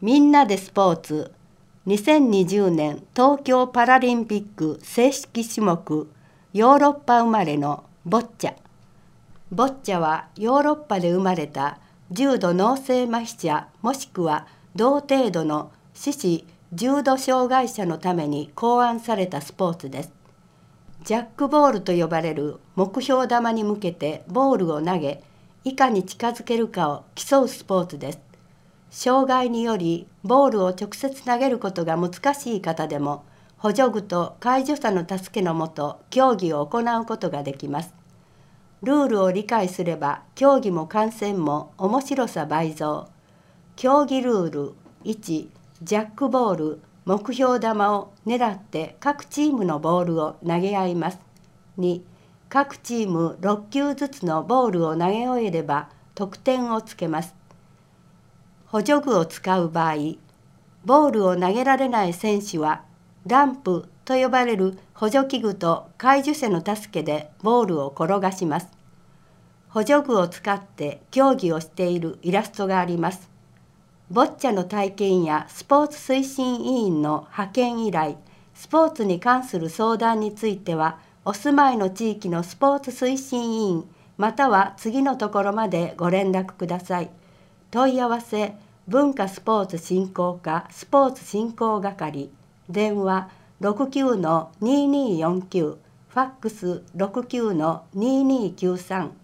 みんなでスポーツ2020年東京パラリンピック正式種目ヨーロッパ生まれのボッチャ。ボッチャはヨーロッパで生まれた重度脳性麻痺者もしくは同程度の四肢重度障害者のために考案されたスポーツです。ジャックボールと呼ばれる目標球に向けてボールを投げ、いかに近づけるかを競うスポーツです。障害によりボールを直接投げることが難しい方でも補助具と介助者の助けのもと競技を行うことができます。ルールを理解すれば競技も観戦も面白さ倍増。競技ルール1、ジャックボール、目標球を狙って各チームのボールを投げ合います。2、各チーム6球ずつのボールを投げ終えれば得点をつけます。補助具を使う場合、ボールを投げられない選手はランプと呼ばれる補助器具と介助者の助けでボールを転がします。補助具を使って競技をしているイラストがあります。ボッチャの体験やスポーツ推進委員の派遣依頼、スポーツに関する相談については、お住まいの地域のスポーツ推進委員または次のところまでご連絡ください。問い合わせ文化スポーツ振興課スポーツ振興係、電話 69-2249、ファックス 69-2293